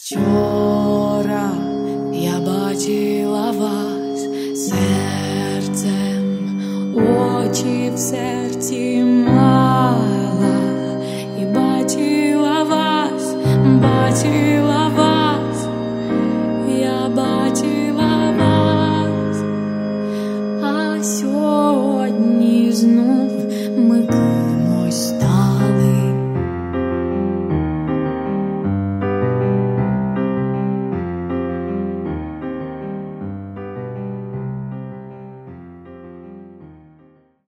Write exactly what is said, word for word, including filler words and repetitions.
Вчора я бачила вас серцем, очі в серці мала, і бачила вас, бачила.